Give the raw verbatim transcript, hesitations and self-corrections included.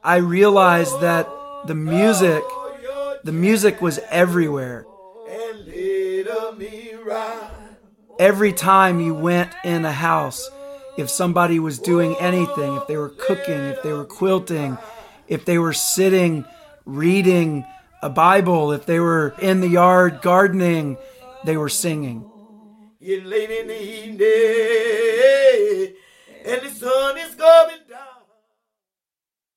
I realized that the music, the music was everywhere. Every time you went in a house, if somebody was doing anything, if they were cooking, if they were quilting, if they were sitting, reading a Bible, if they were in the yard gardening, they were singing. It's late in the evening, and the sun is coming